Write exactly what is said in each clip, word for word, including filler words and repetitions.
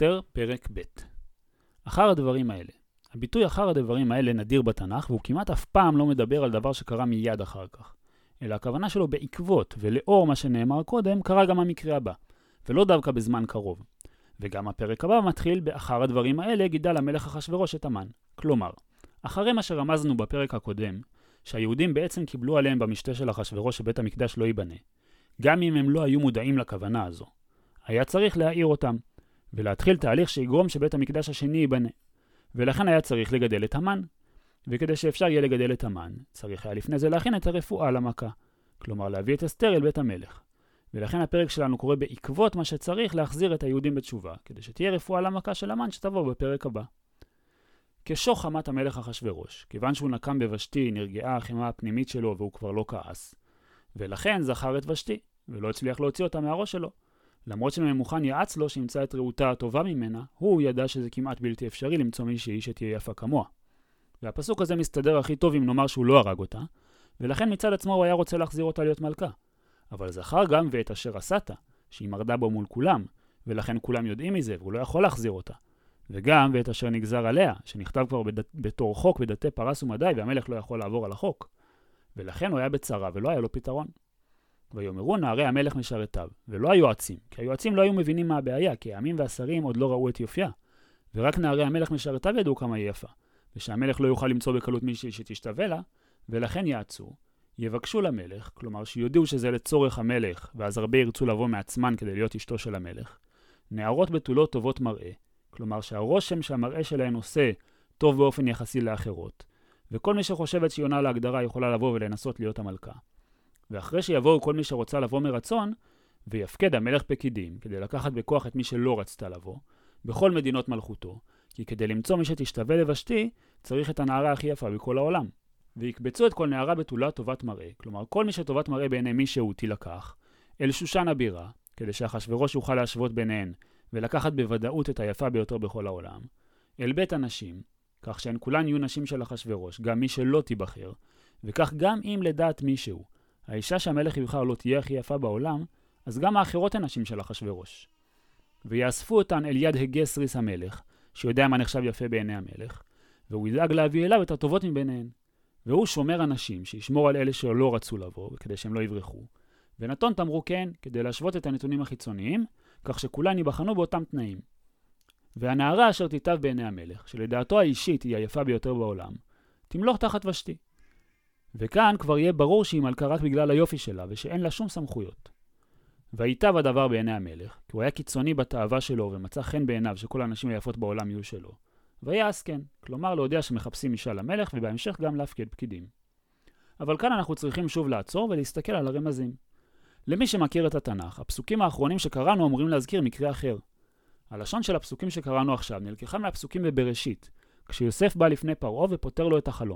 אסתר, פרק ב'. אחר הדברים האלה. הביטוי אחר הדברים האלה נדיר בתנ"ך, והוא כמעט אף פעם לא מדבר על דבר שקרה מיד אחר כך. אלא הכוונה שלו בעקבות, ולאור מה שנאמר קודם, קרה גם המקרה הבא, ולא דווקא בזמן קרוב. וגם הפרק הבא מתחיל באחר הדברים האלה גידל המלך אחשוורוש את המן. כלומר, אחרי מה שרמזנו בפרק הקודם, שהיהודים בעצם קיבלו עליהם במשתה של אחשוורוש שבית המקדש לא ייבנה, גם אם הם לא היו מודעים לכוונה הזו. היה צריך להעיר אותם, ולהתחיל תהליך שיגרום שבית המקדש השני ייבנה. ולכן היה צריך לגדל את המן. וכדי שאפשר יהיה לגדל את המן, צריך היה לפני זה להכין את הרפואה למכה. כלומר, להביא את אסתר אל בית המלך. ולכן הפרק שלנו קורא בעקבות מה שצריך להחזיר את היהודים בתשובה, כדי שתהיה רפואה למכה של המן שתבוא בפרק הבא. כשוך חמת המלך אחשוורוש, כיוון שהוא נקם בוושתי, נרגעה החימה הפנימית שלו והוא כבר לא כעס. ולכן זכר את ושתי, ולא הצליח להוציא אותה מהראש שלו. למרות שממוכן יעץ לו שימצא את רעותה הטובה ממנה, הוא ידע שזה כמעט בלתי אפשרי למצוא מישהי שתהיה יפה כמוה. והפסוק הזה מסתדר הכי טוב אם נאמר שהוא לא הרג אותה, ולכן מצד עצמו הוא היה רוצה להחזיר אותה להיות מלכה. אבל זכר גם ואת אשר עשת, שהיא מרדה בו מול כולם, ולכן כולם יודעים מזה והוא לא יכול להחזיר אותה. וגם ואת אשר נגזר עליה, שנכתב כבר בד... בתור חוק בדתי פרס ומדי, והמלך לא יכול לעבור על החוק. ולכן הוא היה בצרה ולא היה לו פתרון. ויאמרו נערי המלך משרתיו, ולא היועצים, כי היועצים לא היו מבינים מה הבעיה, כי העמים והשרים עוד לא ראו את יופייה. ורק נערי המלך משרתיו ידעו כמה היא יפה, ושהמלך לא יוכל למצוא בקלות מישהי שתשתווה לה, ולכן יעצו, יבקשו למלך, כלומר שיודעו שזה לצורך המלך, ואז הרבה ירצו לבוא מעצמן כדי להיות אשתו של המלך. נערות בתולות טובות מראה, כלומר שהרושם שהמראה שלהן עושה טוב באופן יחסי לאחרות, וכל מי שחושבת שהיא עונה להגדרה יכולה לבוא ולנסות להיות המלכה. ואחרי שיבואו כל מי שרוצה לבוא מרצון, ויפקד המלך פקידים, כדי לקחת בכוח את מי שלא רצתה לבוא, בכל מדינות מלכותו, כי כדי למצוא מי שתשתווה לבשתי, צריך את הנערה הכי יפה בכל העולם. ויקבצו את כל נערה בתולה טובת מראה, כלומר כל מי שטובת מראה בעיני מי שהוא תילקח, אל שושן הבירה, כדי שאחשוורוש יוכל להשוות ביניהן, ולקחת בוודאות את היפה ביותר בכל העולם, אל בית הנשים, כך שהן כולן יהיו נשים של אחשוורוש, גם מי שלא תיבחר, וכך גם אם לדעת מישהו, האישה שהמלך יבחר לא תהיה הכי יפה בעולם, אז גם האחרות הן נשים של אחשוורוש. ויאספו אותן אל יד הגסריס המלך, שיודע מה נחשב יפה בעיני המלך, והוא ידאג להביא אליו את הטובות מביניהן. והוא שומר אנשים שישמור על אלה שלא רצו לבוא, כדי שהם לא יברחו, ונתון תמרוקן כדי להשוות את הנתונים החיצוניים, כך שכולן ייבחנו באותם תנאים. והנערה אשר תיטב בעיני המלך, שלדעתו האישית היא היפה ביותר בעולם, תמלוך תחת ושתי. וכאן כבר יהיה ברור שהיא מלכה רק בגלל היופי שלה, ושאין לה שום סמכויות. והייטב הדבר בעיני המלך, כי הוא היה קיצוני בתאווה שלו, ומצא חן בעיניו שכל האנשים היפות בעולם יהיו שלו. ויעש כן, כלומר להודיע שמחפשים אישה למלך, ובהמשך גם להפקד פקידים. אבל כאן אנחנו צריכים שוב לעצור ולהסתכל על הרמזים. למי שמכיר את התנ"ך, הפסוקים האחרונים שקראנו אמורים להזכיר מקרה אחר. הלשון של הפסוקים שקראנו עכשיו נלקחה מהפסוקים בבראשית, כשיוסף בא לפני פרעה ופותר לו את החלום.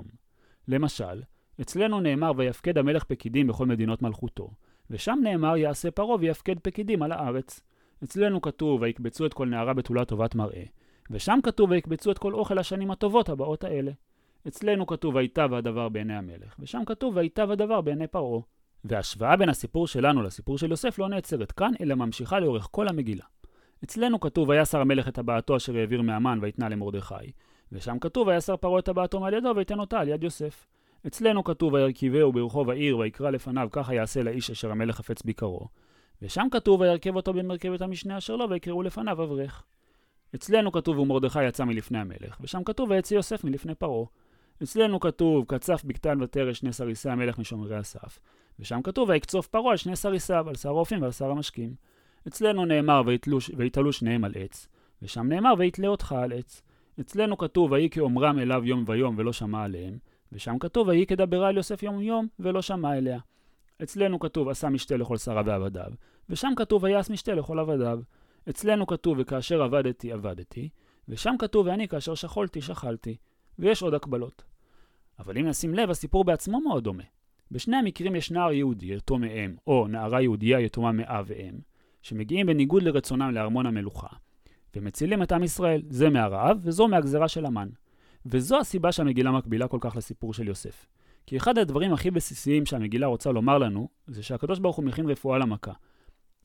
למשל, אצלנו נאמר ויפקד המלך פקידים בכל מדינות מלכותו, ושם נאמר יעשה פרעה ויפקד פקידים על הארץ. אצלנו כתוב ויקבצו את כל נערה בתולה טובת מראה, ושם כתוב ויקבצו את כל אוכל השנים הטובות הבאות האלה. אצלנו כתוב וייטב הדבר בעיני המלך, ושם כתוב וייטב הדבר בעיני פרעה. וההשוואה בין הסיפור שלנו לסיפור של יוסף לא נעצרת כאן, אלא ממשיכה לאורך כל המגילה. אצלנו כתוב ויסר המלך את טבעתו אשר העביר מהמן ויתנה למרדכי, ושם כתוב ויסר פרעה את טבעתו מעל ידו ויתן אותה על יד יוסף. אצלנו כתוב וירכיבהו ברחוב העיר ויקרא לפניו ככה יעשה לאיש אשר המלך חפץ ביקרו, ושם כתוב וירכב אותו במרכבת המשנה אשר לו ויקראו לפניו אברך. אצלנו כתוב ומרדכי יצא מלפני המלך, ושם כתוב ויצא יוסף מלפני פרעה. אצלנו כתוב קצף בקתן ותרש שני סריסי המלך משומרי הסף, ושם כתוב ויקצוף פרעה על שני סריסיו, על שר האופים ועל שר המשקים. אצלנו נאמר ויתלו שניהם על עץ, ושם נאמר ויתלה אותך על עץ. אצלנו כתוב ויהי כאומרם אליו יום ויום ולא שמע עליהם, ושם כתוב ויהי כדברה על יוסף יום יום ולא שמע אליה. אצלנו כתוב עשה משתה לכל שריו ועבדיו, ושם כתוב ויעש משתה לכל עבדיו. אצלנו כתוב וכאשר עבדתי עבדתי, ושם כתוב ואני כאשר שכלתי שכלתי, ויש עוד הקבלות. אבל אם נשים לב, הסיפור בעצמו מאוד דומה. בשני המקרים יש נער יהודי יתום מאם, או נערה יהודייה יתומה מאב ואם, שמגיעים בניגוד לרצונם לארמון המלוכה, ומצילים את עם ישראל, זה מהרעב וזו מהגזרה של המן. וזו הסיבה שהמגילה מקבילה כל כך לסיפור של יוסף. כי אחד הדברים הכי בסיסיים שהמגילה רוצה לומר לנו, זה שהקדוש ברוך הוא מכין רפואה למכה.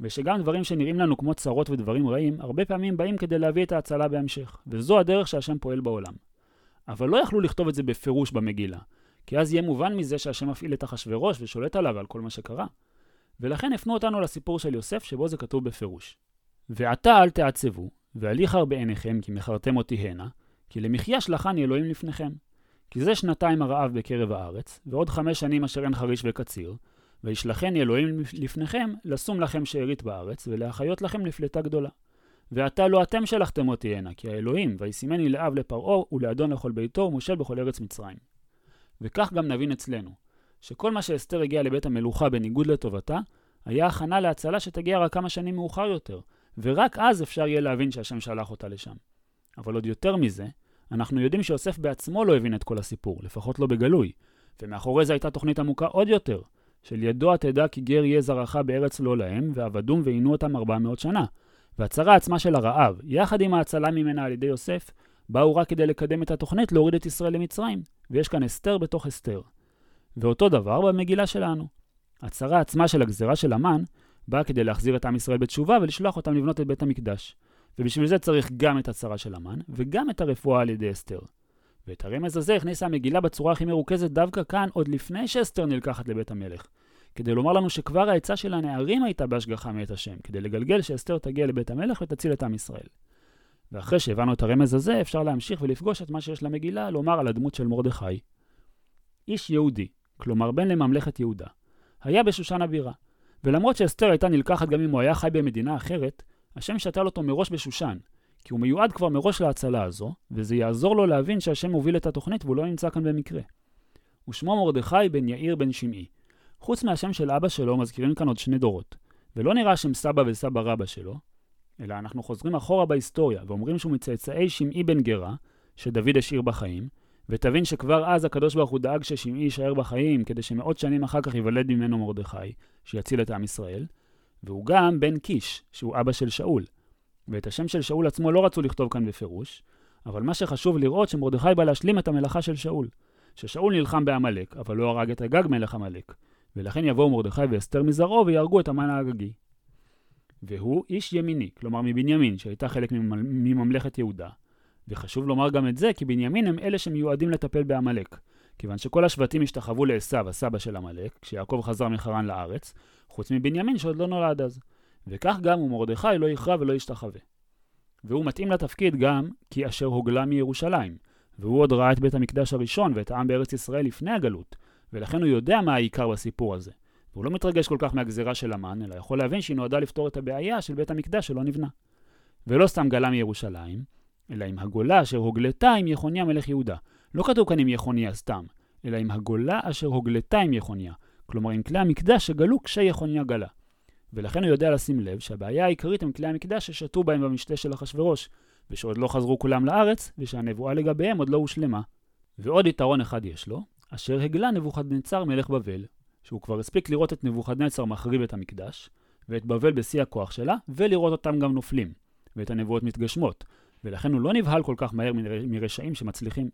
ושגם דברים שנראים לנו כמו צרות ודברים רעים, הרבה פעמים באים כדי להביא את ההצלה בהמשך, וזו הדרך שהשם פועל בעולם. אבל לא יכלו לכתוב את זה בפירוש במגילה, כי אז יהיה מובן מזה שהשם מפעיל את אחשוורוש ושולט עליו על כל מה שקרה. ולכן הפנו אותנו לסיפור של יוסף שבו זה כתוב בפירוש. ועתה אל תעצבו, ואל יחר בעיניכם כי מכרתם אותי הנה, כי למחיה שלחני אלוהים לפניכם. כי זה שנתיים הרעב בקרב הארץ, ועוד חמש שנים אשר אין חריש וקציר, וישלחני אלוהים לפניכם לשום לכם שארית בארץ, ולהחיות לכם לפלטה גדולה. ועתה לא אתם שלחתם אותי הנה, כי האלוהים, וישימני לאב לפרעה ולאדון לכל ביתו ומושל בכל ארץ מצרים. וכך גם נבין אצלנו, שכל מה שאסתר הגיע לבית המלוכה בניגוד לטובתה, היה הכנה להצלה שתגיע רק כמה שנים מאוחר יותר, ורק אז אפשר יהיה להבין שהשם שלח אותה לשם. אבל עוד יותר מזה, אנחנו יודעים שיוסף בעצמו לא הבין את כל הסיפור, לפחות לא בגלוי, ומאחורי זה הייתה תוכנית עמוקה עוד יותר, של ידוע תדע כי גר יהיה זרעך בארץ לא להם, ועבדום ועינו אותם ארבע מאות שנה. והצרה עצמה של הרעב, יחד עם ההצלה ממנה על ידי יוסף, באו רק כדי לקדם את התוכנית להוריד את ישראל למצרים, ויש כאן אסתר בתוך אסתר. ואותו דבר במגילה שלנו. הצרה עצמה של הגזרה של המן, באה כדי להחזיר את עם ישראל בתשובה ולשלוח אותם לבנות את בית המקדש. ובשביל זה צריך גם את הצרה של המן, וגם את הרפואה על ידי אסתר. ואת הרמז הזה הכניסה המגילה בצורה הכי מרוכזת דווקא כאן, עוד לפני שאסתר נלקחת לבית המלך. כדי לומר לנו שכבר העצה של הנערים הייתה בהשגחה מאת השם, כדי לגלגל שאסתר תגיע לבית המלך ותציל את עם ישראל. ואחרי שהבנו את הרמז הזה, אפשר להמשיך ולפגוש את מה שיש למגילה, לומר על הדמות של מרדכי. איש יהודי, כלומר בן לממלכת יהודה, היה בשושן הבירה, ולמרות שאסתר הייתה נלקחת גם אם הוא היה חי במדינה אחרת, השם שתל אותו מראש בשושן, כי הוא מיועד כבר מראש להצלה הזו, וזה יעזור לו להבין שהשם מוביל את התוכנית והוא לא נמצא כאן במקרה. ושמו מרדכי בן יאיר בן שמעי. חוץ מהשם של אבא שלו מזכירים כאן עוד שני דורות, ולא נראה שם סבא וסבא רבא שלו, אלא אנחנו חוזרים אחורה בהיסטוריה ואומרים שהוא מצאצאי שמעי בן גרה, שדוד השאיר בחיים, ותבין שכבר אז הקדוש ברוך הוא דאג ששמעי יישאר בחיים, כדי שמאות שנים אחר כך ייוולד ממנו מרדכי, שיציל את עם ישראל, והוא גם בן קיש, שהוא אבא של שאול. ואת השם של שאול עצמו לא רצו לכתוב כאן בפירוש, אבל מה שחשוב לראות שמרדכי בא להשלים את המלאכה של שאול, ששאול נלחם בעמלק, אבל לא הרג את אגג מלך עמלק, ולכן יבואו מרדכי ואסתר מזרעו ויהרגו את המן האגגי. והוא איש ימיני, כלומר מבנימין, שהייתה חלק מממלכת יהודה. וחשוב לומר גם את זה, כי בנימין הם אלה שמיועדים לטפל בעמלק, כיוון שכל השבטים השתחוו לעשו, הסבא של עמלק, כשיעקב חזר מחרן לארץ, חוץ מבנימין שעוד לא נולד אז. וכך גם הוא מרדכי לא יכרע ולא ישתחווה. והוא מתאים לתפקיד גם כי אשר הוגלה מירושלים, והוא עוד ראה את בית המקדש הראשון ואת העם בארץ ישראל לפני הגלות, ולכן הוא יודע מה העיקר בסיפור הזה. והוא לא מתרגש כל כך מהגזירה של המן, אלא יכול להבין שהיא נועדה לפתור את הבעיה של בית המקדש שלא נבנה. ולא סתם גלה מירושלים, אלא עם הגולה אשר הוגלתה עם יחוניה מלך יהודה. לא כתוב כאן עם יחוניה סתם, אלא עם הגולה אשר הוגלתה עם יחוניה, כלומר עם כלי המקדש שגלו כשיחוניה גלה. ולכן הוא יודע לשים לב שהבעיה העיקרית הם כלי המקדש ששתו בהם במשתה של אחשוורוש, ושעוד לא חזרו כולם לארץ, ושהנבואה לגביהם עוד לא הושלמה. ועוד יתרון אחד יש לו, אשר הגלה נבוכדנצר מלך בבל, שהוא כבר הספיק לראות את נבוכדנצר מחריב את המקדש, ואת בבל בשיא הכוח שלה, ולראות אותם גם נופלים, ואת הנבואות מתגשמות, ולכן הוא לא נבהל כל כך מהר מרשעים שמצליחים.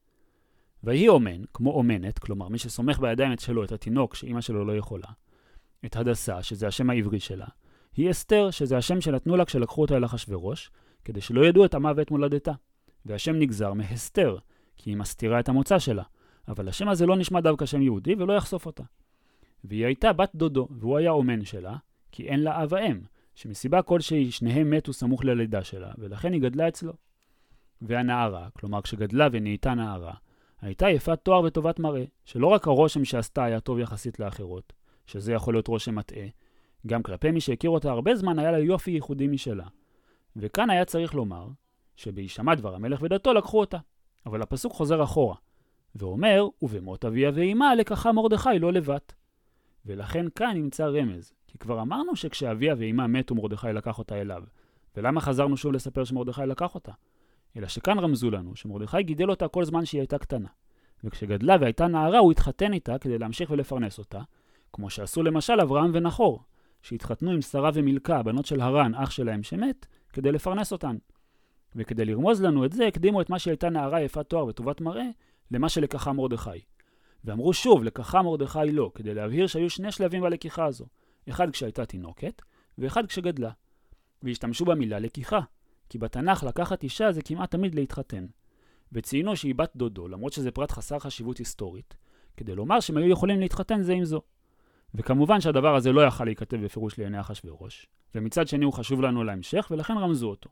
והיא אומן, כמו אומנת, כלומר מי שסומך בידיים שלו את התינוק שאמא שלו לא יכולה, את הדסה, שזה השם העברי שלה, היא אסתר, שזה השם שנתנו לה כשלקחו אותה אל אחשוורוש, כדי שלא ידעו את עמה ואת מולדתה. והשם נגזר מהסתר, כי היא מסתירה את המוצא שלה, אבל השם הזה לא נשמע דווקא שם יהודי ולא יחשוף אותה. והיא הייתה בת דודו, והוא היה אומן שלה, כי אין לה אב ואם, שמסיבה כלשהי שניהם מתו סמוך ללידה שלה, ולכן היא גדלה אצלו. והנערה, כלומר כשגדלה ונהייתה נערה, הייתה יפת תואר וטובת מראה, שלא רק הרושם שעשתה היה טוב יחסית לאחרות, שזה יכול להיות רושם מטעה, גם כלפי מי שהכיר אותה הרבה זמן היה לה יופי ייחודי משלה. וכאן היה צריך לומר, שבהישמע דבר המלך ודתו לקחו אותה, אבל הפסוק חוזר אחורה, ואומר, ובמות אביה ואימה לקחה מרדכי לא לבת. ולכן כאן נמצא רמז, כי כבר אמרנו שכשאביה ואימה מתו מרדכי לקח אותה אליו, ולמה חזרנו שוב לספר שמרדכי לקח אותה? אלא שכאן רמזו לנו שמרדכי גידל אותה כל זמן שהיא הייתה קטנה, וכשגדלה והייתה נערה הוא התחתן איתה כדי להמשיך ולפרנס אותה, כמו שעשו למשל אברהם ונחור, שהתחתנו עם שרה ומילכה, הבנות של הרן, אח שלהם שמת, כדי לפרנס אותן. וכדי לרמוז לנו את זה, הקדימו את מה שהייתה נערה יפת תואר וטובת מראה, למה שלקחה מרדכי. ואמרו שוב, לקחה מרדכי לא, כדי להבהיר שהיו שני שלבים בלקיחה הזו. אחד כשהייתה תינוקת, ואחד כשגדלה. והשתמשו במילה לקיחה, כי בתנ"ך לקחת אישה זה כמעט תמיד להתחתן. וציינו שהיא בת דודו, למרות שזה פרט חסר חשיבות היסטורית, כדי לומר שהם היו יכולים להתחתן זה עם זו. וכמובן שהדבר הזה לא יכל להיכתב בפירוש לעיני אחשוורוש, ומצד שני הוא חשוב לנו להמשך, ולכן רמזו אותו.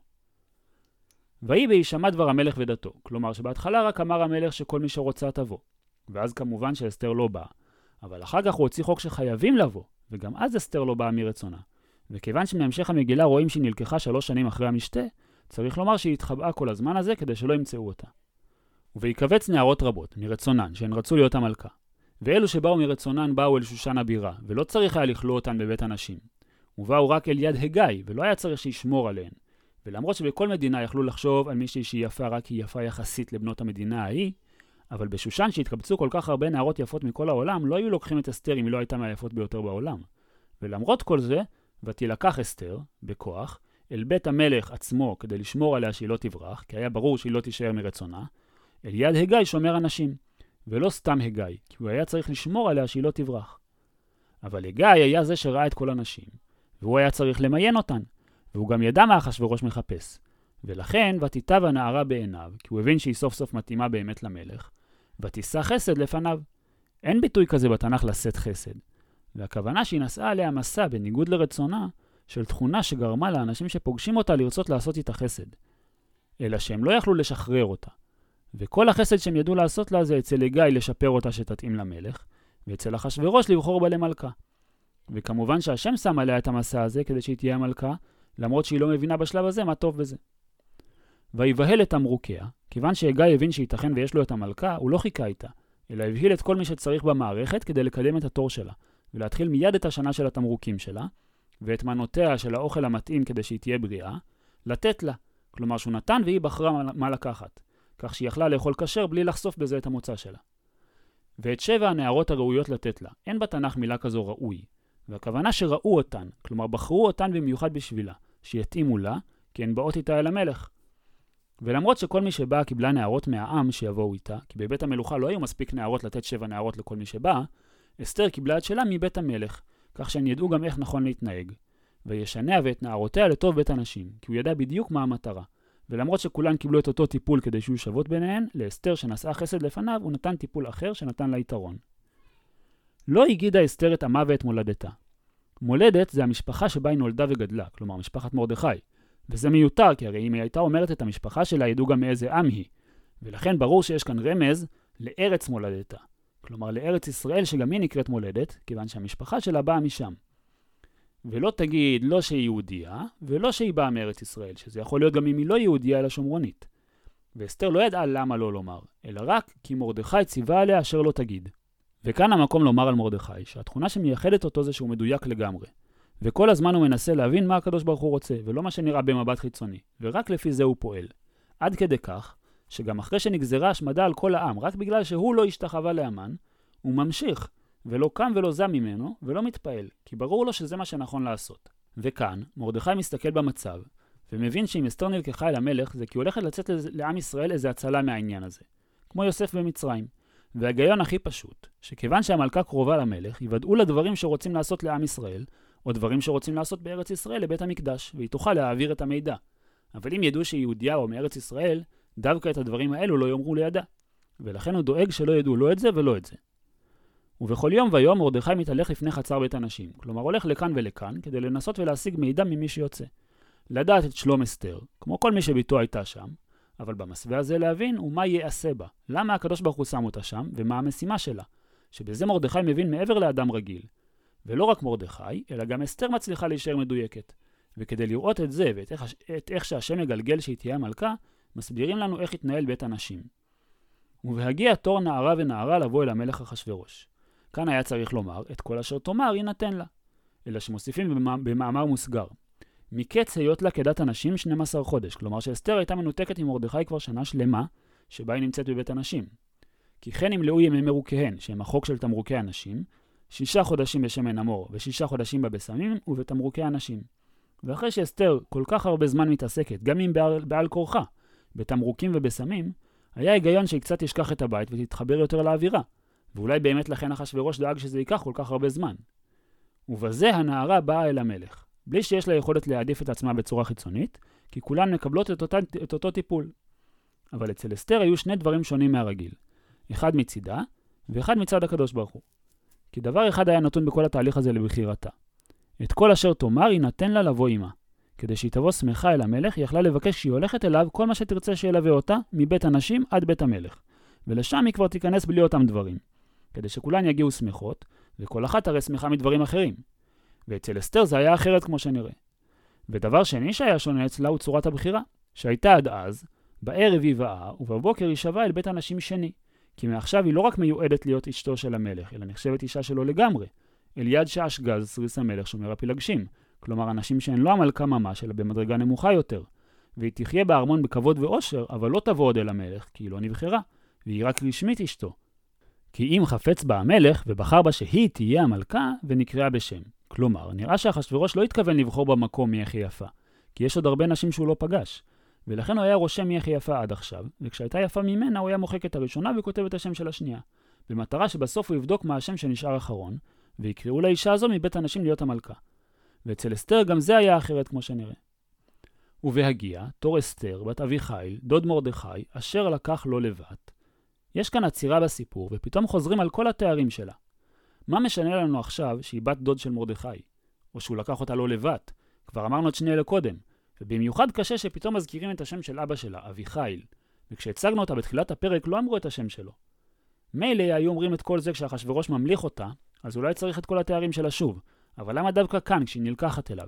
ויהי בהישמע דבר המלך ודתו, כלומר שבהתחלה רק אמר המלך שכל מי שרוצה תבוא, ואז כמובן שאסתר לא באה, אבל אחר כך הוא הוציא חוק שחייבים לבוא, וגם אז אסתר לא באה מרצונה. וכיוון שמהמשך המגילה רואים שהיא נלקחה שלוש שנים אחרי המשתה, צריך לומר שהיא התחבאה כל הזמן הזה כדי שלא ימצאו אותה. ויקבץ נערות רבות מרצונן שהן רצו להיות המלכה. ואלו שבאו מרצונן באו אל שושן הבירה, ולא צריך היה לכלוא אותן בבית הנשים. ובאו רק אל יד הגיא, ולא היה צריך שישמור עליהן. ולמרות שבכל מדינה יכלו לחשוב על מישהי שהיא יפה רק היא יפה יחסית לבנות המדינה ההיא, אבל בשושן שהתקבצו כל כך הרבה נערות יפות מכל העולם, לא היו לוקחים את אסתר אם היא לא הייתה מהיפות ביותר בעולם. ולמרות כל זה, ותילקח אסתר, בכוח, אל בית המלך עצמו כדי לשמור עליה שהיא לא תברח, כי היה ברור שהיא לא תישאר מרצונה, אל יד הגיא שומר אנשים, ולא סתם הגיא, כי הוא היה צריך לשמור עליה שהיא לא תברח. אבל הגיא היה זה שראה את כל הנשים, והוא היה צריך למיין אותן, והוא גם ידע מה אחשוורוש מחפש. ולכן ותיטב הנערה בעיניו, כי הוא הבין שהיא סוף סוף מתאימה באמת למלך, ותישא חסד לפניו. אין ביטוי כזה בתנ"ך לשאת חסד. והכוונה שהיא נשאה עליה מסע בניגוד לרצונה, של תכונה שגרמה לאנשים שפוגשים אותה לרצות לעשות איתה חסד. אלא שהם לא יכלו לשחרר אותה. וכל החסד שהם ידעו לעשות לה זה אצל הגיא לשפר אותה שתתאים למלך, ואצל אחשוורוש לבחור בה למלכה. וכמובן שהשם שם עליה את המסע הזה כדי שהיא תהיה המלכה, למרות שהיא לא מבינה בשלב הזה מה טוב בזה. ויבהל את אמרוקיה, כיוון שהגיא הבין שייתכן ויש לו את המלכה, הוא לא חיכה איתה, אלא הבהיל את כל מי שצריך במערכת כדי לקדם את התור שלה, ולהתחיל מיד את השנה של התמרוקים שלה, ואת מנותיה של האוכל המתאים כדי שהיא תהיה בריאה, לתת לה, כלומר שהוא נתן והיא בחרה מה לקחת, כך שהיא יכלה לאכול כשר בלי לחשוף בזה את המוצא שלה. ואת שבע הנערות הראויות לתת לה, אין בתנ"ך מילה כזו ראוי, והכוונה שראו אותן, כלומר בחרו אותן במיוחד בשבילה, שיתאימו לה, כי הן באות איתה אל המלך. ולמרות שכל מי שבא קיבלה נערות מהעם שיבואו איתה, כי בבית המלוכה לא היו מספיק נערות לתת שבע נערות לכל מי שבא, אסתר קיבלה את שלה מבית המלך, כך שהן ידעו גם איך נכון להתנהג. וישנע ואת נערותיה לטוב בית הנשים, כי הוא ידע בדיוק מה המטרה. ולמרות שכולן קיבלו את אותו טיפול כדי שיהיו שוות ביניהן, לאסתר שנשאה חסד לפניו הוא נתן טיפול אחר שנתן לה יתרון. לא הגידה אסתר את עמה ואת מולדתה. מולדת זה המשפחה שבה היא נולדה וגדלה, כלומר משפחת מרדכי. וזה מיותר, כי הרי אם היא הייתה אומרת את המשפחה שלה, ידעו גם מאיזה עם היא. ולכן ברור שיש כאן רמז לארץ מולדתה. כלומר לארץ ישראל שגם היא נקראת מולדת, כיוון שהמשפחה שלה באה משם. ולא תגיד לא שהיא יהודיה, ולא שהיא באה מארץ ישראל, שזה יכול להיות גם אם היא לא יהודיה אלא שומרונית. ואסתר לא ידעה למה לא לומר, אלא רק כי מרדכי ציווה עליה אשר לא תגיד. וכאן המקום לומר על מרדכי, שהתכונה שמייחדת אותו זה שהוא מדויק לגמרי. וכל הזמן הוא מנסה להבין מה הקדוש ברוך הוא רוצה, ולא מה שנראה במבט חיצוני, ורק לפי זה הוא פועל. עד כדי כך, שגם אחרי שנגזרה השמדה על כל העם, רק בגלל שהוא לא השתחווה להמן, הוא ממשיך, ולא קם ולא זם ממנו, ולא מתפעל, כי ברור לו שזה מה שנכון לעשות. וכאן, מרדכי מסתכל במצב, ומבין שאם אסתר נלקחה אל המלך, זה כי הולכת לצאת לעם ישראל איזה הצלה מהעניין הזה, כמו יוסף במצרים. והגיון הכי פשוט, שכיוון שהמלכה קרובה למלך, יוודאו לדברים שרוצים לעשות לעם ישראל, או דברים שרוצים לעשות בארץ ישראל לבית המקדש, והיא תוכל להעביר את המידע. אבל אם ידעו שהיא יהודיה או מארץ ישראל, דווקא את הדברים האלו לא יאמרו לידה. ולכן הוא דואג שלא ידעו לא את זה ולא את זה. ובכל יום ויום מרדכי מתהלך לפני חצר בית הנשים, כלומר הולך לכאן ולכאן, כדי לנסות ולהשיג מידע ממי שיוצא. לדעת את שלום אסתר, כמו כל מי שביתו הייתה שם, אבל במסווה הזה להבין ומה יעשה בה, למה הקדוש ברוך הוא שם אותה שם, ומה המשימה שלה, שבזה מרדכי מבין מעבר לאדם רגיל. ולא רק מרדכי, אלא גם אסתר מצליחה להישאר מדויקת. וכדי לראות את זה ואת איך, את איך שהשם מגלגל שהיא תהיה המלכה, מסבירים לנו איך התנהל בית הנשים. ובהגיע תור נערה ונערה לבוא אל המלך אחשוורוש. כאן היה צריך לומר, את כל אשר תאמר יינתן לה. אלא שמוסיפים במאמר מוסגר. מקץ היות לה כדת הנשים שנים עשר חודש, כלומר שאסתר הייתה מנותקת עם מרדכי כבר שנה שלמה, שבה היא נמצאת בבית הנשים. כי כן נמלאו ימי מרוכיהן, שהם החוק של תמרוקי הנשים, שישה חודשים בשמן המור ושישה חודשים בבשמים ובתמרוקי הנשים. ואחרי שאסתר כל כך הרבה זמן מתעסקת, גם אם בעל, בעל כורחה, בתמרוקים ובשמים, היה היגיון שהיא קצת תשכח את הבית ותתחבר יותר לאווירה, ואולי באמת לכן אחשוורוש דאג שזה ייקח כל כך הרבה זמן. ובזה הנערה באה אל המלך, בלי שיש לה יכולת להעדיף את עצמה בצורה חיצונית, כי כולן מקבלות את, אותה, את אותו טיפול. אבל אצל אסתר היו שני דברים שונים מהרגיל, אחד מצידה ואחד מצד הקדוש ברוך הוא. כי דבר אחד היה נתון בכל התהליך הזה לבחירתה. את כל אשר תאמר יינתן לה לבוא עמה. כדי שהיא תבוא שמחה אל המלך, היא יכלה לבקש שהיא הולכת אליו כל מה שתרצה שילווה אותה, מבית הנשים עד בית המלך. ולשם היא כבר תיכנס בלי אותם דברים. כדי שכולן יגיעו שמחות, וכל אחת הרי שמחה מדברים אחרים. ואצל אסתר זה היה אחרת כמו שנראה. ודבר שני שהיה שונה אצלה הוא צורת הבחירה, שהייתה עד אז, בערב היא באה, ובבוקר היא שבה אל בית הנשים שני. כי מעכשיו היא לא רק מיועדת להיות אשתו של המלך, אלא נחשבת אישה שלו לגמרי. אליעד שאשגז, סריס המלך, שומר הפילגשים. כלומר, אנשים שהן לא המלכה ממש, אלא במדרגה נמוכה יותר. והיא תחיה בארמון בכבוד ואושר, אבל לא תבוא עוד אל המלך, כי היא לא נבחרה, והיא רק רשמית אשתו. כי אם חפץ בה המלך, ובחר בה שהיא תהיה המלכה, ונקראה בשם. כלומר, נראה שאחשוורוש לא התכוון לבחור במקום מי הכי יפה, כי יש עוד הרבה נשים שהוא לא פגש. ולכן הוא היה רושם מי הכי יפה עד עכשיו, וכשהייתה יפה ממנה הוא היה מוחק את הראשונה וכותב את השם של השנייה. במטרה שבסוף הוא יבדוק מה השם שנשאר אחרון, ויקראו לאישה הזו מבית הנשים להיות המלכה. ואצל אסתר גם זה היה אחרת כמו שנראה. ובהגיע, תור אסתר, בת אביחיל, דוד מרדכי, אשר לקח לו לבת. יש כאן עצירה בסיפור, ופתאום חוזרים על כל התארים שלה. מה משנה לנו עכשיו שהיא בת דוד של מרדכי? או שהוא לקח אותה לא לבת? כבר אמרנו את שני אלה קודם. ובמיוחד קשה שפתאום מזכירים את השם של אבא שלה, אביחיל. וכשהצגנו אותה בתחילת הפרק לא אמרו את השם שלו. מילא היו אומרים את כל זה כשאחשוורוש ממליך אותה, אז אולי צריך את כל התארים שלה שוב. אבל למה דווקא כאן כשהיא נלקחת אליו?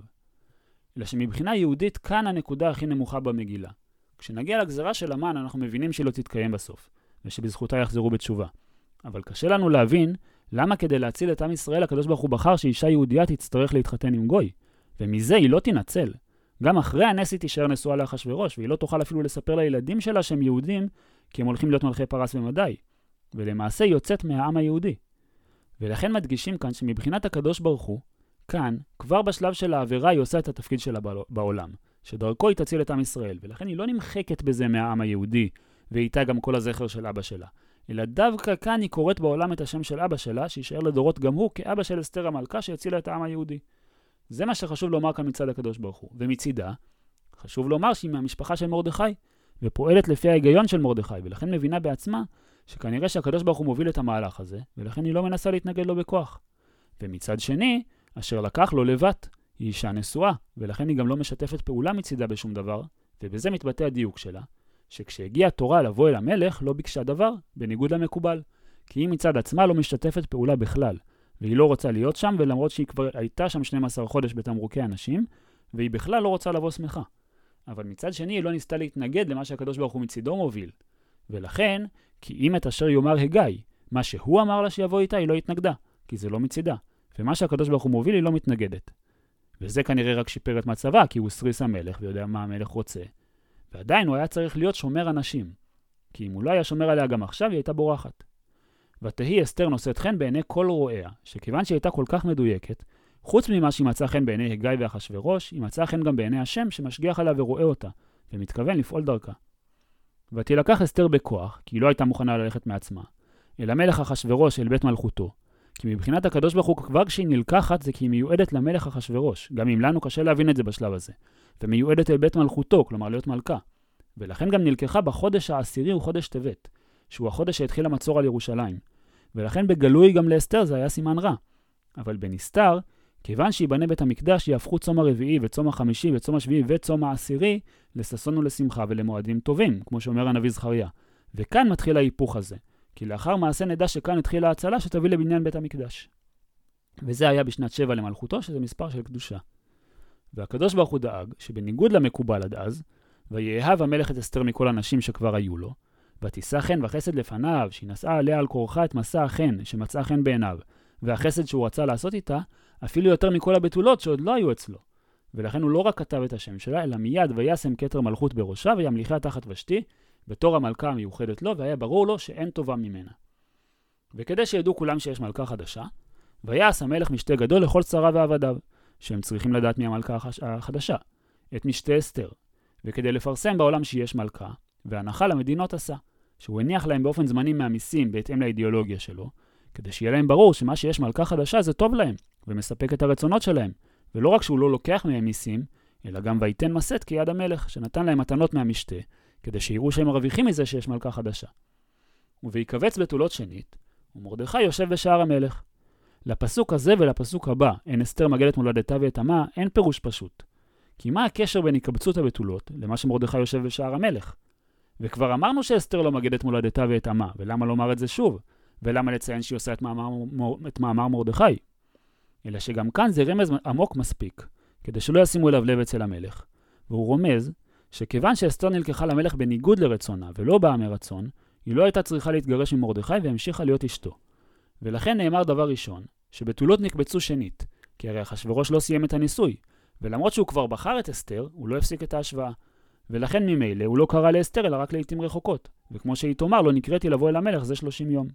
אלא שמבחינה יהודית כאן הנקודה הכי נמוכה במגילה. כשנגיע לגזרה של המן אנחנו מבינים שהיא לא תתקיים בסוף, ושבזכותה יחזרו בתשובה. אבל קשה לנו להבין למה כדי להציל את עם ישראל הקדוש ברוך הוא בחר שאישה יהודייה תצטרך להתחתן עם גוי, ומזה היא לא תנצל. גם אחרי הנס היא תישאר נשואה לאחשוורוש, והיא לא תוכל אפילו לספר לילדים שלה שהם יהודים, כי הם הולכים להיות מלכי פרס ומדי, ולמעשה היא יוצאת מהעם היהודי. ולכן מדגישים כאן שמבחינת הקדוש ברוך הוא, כאן, כבר בשלב של העבירה היא עושה את התפקיד שלה בעולם, שדרכו היא תציל את עם ישראל, ולכן היא לא נמחקת בזה מהעם היהודי, ואיתה גם כל הזכר של אבא שלה. אלא דווקא כאן היא קוראת בעולם את השם של אבא שלה, שישאר לדורות גם הוא כאבא של אסתר המלכה שהצילה את העם היהודי. זה מה שחשוב לומר כאן מצד הקדוש ברוך הוא. ומצידה, חשוב לומר שהיא מהמשפחה של מרדכי, ופועלת לפי ההיגיון של מרדכי, ולכן מבינה בעצמה שכנראה שהקדוש ברוך הוא מוביל את המהלך הזה, ולכן היא לא מנסה להתנגד לו בכוח. ומצד שני, אשר לקח לו לבת, היא אישה נשואה, ולכן היא גם לא משתפת פעולה מצידה בשום דבר, ובזה מתבטא הדיוק שלה, שכשהגיעה התורה לבוא אל המלך לא ביקשה דבר, בניגוד למקובל, כי היא מצד עצמה לא משתפת פעולה בכלל, והיא לא רוצה להיות שם, ולמרות שהיא כבר הייתה שם שנים עשר חודש בתמרוקי אנשים, והיא בכלל לא רוצה לבוא שמחה. אבל מצד שני היא לא ניסתה להתנגד למה שהקדוש ברוך הוא מצידו מוביל. ולכן, כי אם את אשר יאמר הגיא, מה שהוא אמר לה שיבוא איתה, היא לא התנגדה, כי זה לא מצידה. ומה שהקדוש ברוך הוא מוביל היא לא מתנגדת. וזה כנראה רק שיפר את מצבה, כי הוא סריס המלך ויודע מה המלך רוצה. ועדיין הוא היה צריך להיות שומר אנשים. כי אם הוא לא היה שומר עליה גם עכשיו, היא הייתה בורחת. ותהי אסתר נושאת חן בעיני כל רואיה, שכיוון שהיא הייתה כל כך מדויקת, חוץ ממה שהיא מצאה חן בעיני הגיא ואחשוורוש, היא מצאה חן גם בעיני השם שמשגיח עליה ורואה אותה, ומתכוון לפעול דרכה. ותילקח אסתר בכוח, כי היא לא הייתה מוכנה ללכת מעצמה, אל המלך אחשוורוש אל בית מלכותו, כי מבחינת הקדוש ברוך הוא כבר כשהיא נלקחת זה כי היא מיועדת למלך אחשוורוש, גם אם לנו קשה להבין את זה בשלב הזה, ומיועדת אל בית מלכותו, כלומר להיות מלכה. ולכן גם נלקחה בחודש העשירי הוא חודש טבת, שהוא החודש שהתחיל המצור על ירושלים. ולכן בגלוי גם לאסתר זה היה סימן רע. אבל בנסתר, כיוון שיבנה בית המקדש יהפכו צום הרביעי וצום החמישי וצום השביעי וצום העשירי לששון ולשמחה ולמועדים טובים, כמו שאומר הנביא זכריה. וכאן מתחיל ההיפוך הזה, כי לאחר מעשה נדע שכאן התחילה ההצלה שתביא לבניין בית המקדש. וזה היה בשנת שבע למלכותו, שזה מספר של קדושה. והקדוש ברוך הוא דאג שבניגוד למקובל עד אז, ויאהב המלך את אסתר מכל הנשים שכבר היו לו, ותישא חן וחסד לפניו, שהיא נשאה עליה על כורחה את מסע החן שמצאה חן בעיניו, והחסד שהוא רצה לעשות איתה, אפילו יותר מכל הבתולות שעוד לא היו אצלו. ולכן הוא לא רק כתב את השם שלה, אלא מיד וישם כתר מלכות בראשה, וימליכה תחת ושתי, בתור המלכה המיוחדת לו, והיה ברור לו שאין טובה ממנה. וכדי שידעו כולם שיש מלכה חדשה, ויעש המלך משתה גדול לכל שריו ועבדיו, שהם צריכים לדעת מי המלכה החדשה, את משתה אסתר, וכדי לפרסם בעולם שיש מלכה, והנחה למדינות עשה, שהוא הניח להם באופן זמני מהמיסים בהתאם לאידיאולוגיה שלו, כדי שיהיה להם ברור שמה שיש מלכה חדשה זה טוב להם, ומספק את הרצונות שלהם, ולא רק שהוא לא לוקח מהם מיסים, אלא גם ויתן מסת כיד המלך, שנתן להם מתנות מהמשתה, כדי שיראו שהם מרוויחים מזה שיש מלכה חדשה. ויקבץ בתולות שנית, ומרדכי יושב בשער המלך. לפסוק הזה ולפסוק הבא, אין אסתר מגדת מולדתה ואת עמה, אין פירוש פשוט. כי מה הקשר בין הקבצות הבתולות למה שמרדכי יושב בשער המלך? וכבר אמרנו שאסתר לא מגדת מולדתה ואת עמה, ולמה לומר את זה שוב? ולמה לציין שהיא עושה את מאמר, את מאמר מרדכי? אלא שגם כאן זה רמז עמוק מספיק, כדי שלא ישימו אליו לב אצל המלך. והוא רומז שכיוון שאסתר נלקחה למלך בניגוד לרצונה ולא באה מרצון, היא לא הייתה צריכה להתגרש ממרדכי והמשיכה להיות אשתו. ולכן נאמר דבר ראשון, שבתולות נקבצו שנית, כי הרי אחשוורוש לא סיים את הניסוי, ולמרות שהוא כבר בחר את אסתר, הוא לא הפסיק את ההשוואה. ולכן ממילא הוא לא קרא לאסתר אלא רק לעתים רחוקות, וכמו שהיא תאמר, לא נקראתי לבוא אל המלך זה שלושים יום.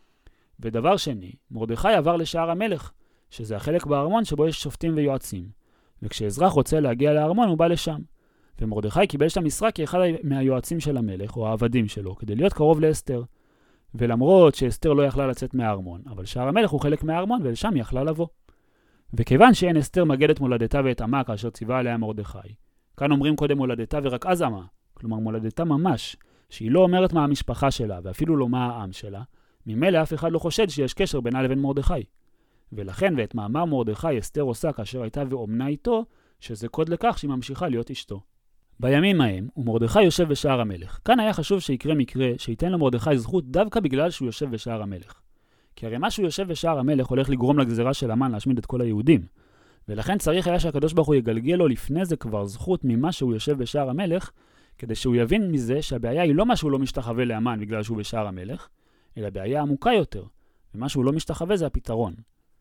ודבר שני, מרדכי עבר לשער המלך, שזה החלק בארמון שבו יש שופטים ויועצים. וכשאזרח רוצה להגיע לארמון הוא בא לשם. ומרדכי קיבל שם משרה כאחד מהיועצים של המלך, או העבדים שלו, כדי להיות קרוב לאסתר. ולמרות שאסתר לא יכלה לצאת מהארמון, אבל שער המלך הוא חלק מהארמון ולשם יכלה לבוא. וכיוון שאין אסתר מגדת מולדתה ואת עמה כאשר ציווה עליה מרדכי, כאן אומרים קודם מולדתה ורק אז עמה, כלומר מולדתה ממש, שהיא לא אומרת מה המשפחה שלה ואפילו לא מה העם שלה, ממילא אף אחד לא חושד שיש קשר בינה לבין מרדכי. ולכן ואת מאמר מרדכי אסתר עושה כאשר הייתה ואומנה איתו, שזה קוד לכך שהיא ממשיכה להיות אשתו. בימים ההם, ומרדכי יושב בשער המלך. כאן היה חשוב שיקרה מקרה שייתן למרדכי זכות דווקא בגלל שהוא יושב בשער המלך. כי הרי מה שהוא יושב בשער המלך הולך לגרום לגזירה של המן להשמיד את כל היהודים. ולכן צריך היה שהקדוש ברוך הוא יגלגל לו לפני זה כבר זכות ממה שהוא יושב בשער המלך, כדי שהוא יבין מזה שהבעיה היא לא מה שהוא לא משתחווה לאמן בגלל שהוא בשער המלך, אלא בעיה עמוקה יותר, ומה שהוא לא משתחווה זה הפתרון.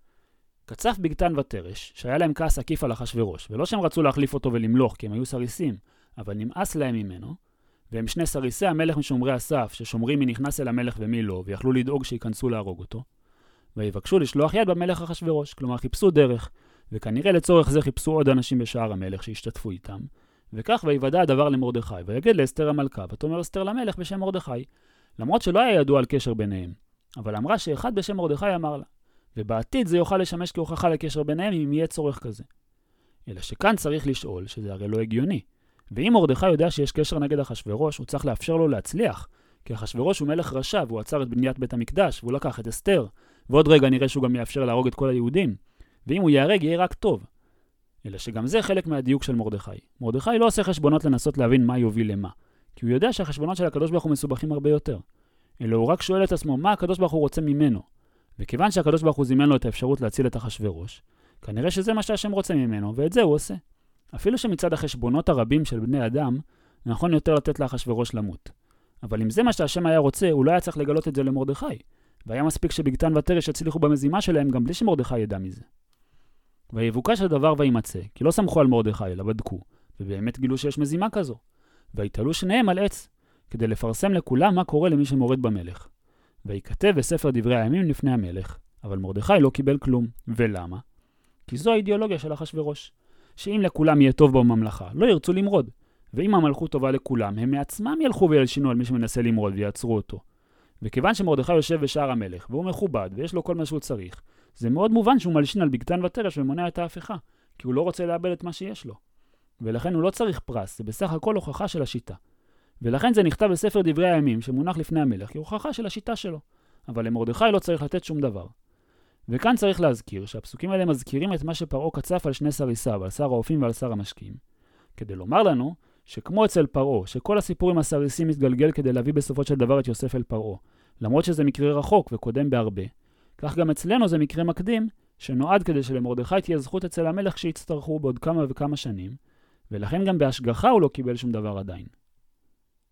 קצף בגתן ותרש, שהיה להם כעס עקיף על אחשוורוש, ולא שהם רצו להחליף אותו ולמלוך, כי הם היו סריסים, אבל נמאס להם ממנו, והם שני סריסי המלך משומרי הסף, ששומרים מי נכנס אל המלך ומי לא, ויכלו לדאוג שיכנסו להרוג אותו, ויבקשו לשלוח יד במלך אחשוורוש, כלומר חיפשו דרך, וכנראה לצורך זה חיפשו עוד אנשים בשער המלך שהשתתפו איתם, וכך ויוודע הדבר למרדכי, ויגיד לאסתר המלכה, ותאמר אסתר למלך בשם מרדכי, למרות שלא היה ידוע על קשר ביניהם, אבל אמרה שאחד בשם מרדכי אמר לה, ובעתיד זה יוכל לשמש כהוכחה לקשר ביניהם אם יהיה צורך כזה. אלא שכאן צריך לשאול שזה הרי לא הגיוני. ואם מרדכי יודע שיש קשר נגד אחשוורוש, הוא צריך לאפשר לו להצליח, כי אחשוורוש הוא מלך רשע והוא עצר את בניית בית המקדש והוא לקח את אסתר, ועוד רגע נראה שהוא גם יאפשר להרוג את כל היהודים, ואם הוא יהרג יהיה רק טוב. אלא שגם זה חלק מהדיוק של מרדכי. מרדכי לא עושה חשבונות לנסות להבין מה יוביל למה, כי הוא יודע שהחשבונות של הקדוש ברוך הוא מסובכים הרבה יותר. אלא הוא רק שואל את עצמו מה הקדוש ברוך הוא רוצה ממנו. וכיוון שהקדוש ברוך הוא זימן לו את האפשרות להציל את אחשוורוש, כנראה שזה מה שהשם רוצה ממנו, ואת זה הוא עושה. אפילו שמצד החשבונות הרבים של בני אדם, נכון יותר לתת לאחשוורוש למות. אבל אם זה מה שהשם היה רוצה, הוא לא היה צריך לגלות את זה למרדכי, והיה מספיק שבגתן ותרש הצליחו במזימה שלהם גם בלי שמרדכי ידע מזה. ויבוקש הדבר וימצא, כי לא סמכו על מרדכי, אלא בדקו, ובאמת גילו שיש מזימה כזו. והתעלו שניהם על עץ, כדי לפרסם לכולם מה קורה למי שמורד במלך. ויקטב בספר דברי הימים לפני המלך, אבל מרדכי לא קיבל כלום. ולמה? כי זו האידיאולוגיה של אחשוורוש, שאם לכולם יהיה טוב בממלכה, לא ירצו למרוד. ואם המלכות טובה לכולם, הם מעצמם ילכו וילשינו על מי שמנסה למרוד ויעצרו אותו. וכיוון שמרדכי יושב בשער המלך, והוא מכובד ויש לו כל מה שהוא צריך, זה מאוד מובן שהוא מלשין על בגתן ותרש ומונע את ההפיכה, כי הוא לא רוצה לאבד את מה שיש לו. ולכן הוא לא צריך פרס, זה בסך הכל הוכחה של השיטה. ולכן זה נכתב בספר דברי הימים שמונח לפני המלך, כי הוכחה של השיטה שלו. אבל למרדכי לא צריך לתת שום דבר. וכאן צריך להזכיר שהפסוקים האלה מזכירים את מה שפרעה קצף על שני סריסיו, על שר האופים ועל שר המשקים, כדי לומר לנו שכמו אצל פרעה, שכל הסיפור עם הסריסים מתגלגל כדי להביא בסופו של דבר את יוסף אל פרעה, למרות שזה מקרה רחוק וקודם בהרבה, כך גם אצלנו זה מקרה מקדים, שנועד כדי שלמרדכי תהיה זכות אצל המלך כשיצטרכו בעוד כמה וכמה שנים, ולכן גם בהשגחה הוא לא קיבל שום דבר עדיין.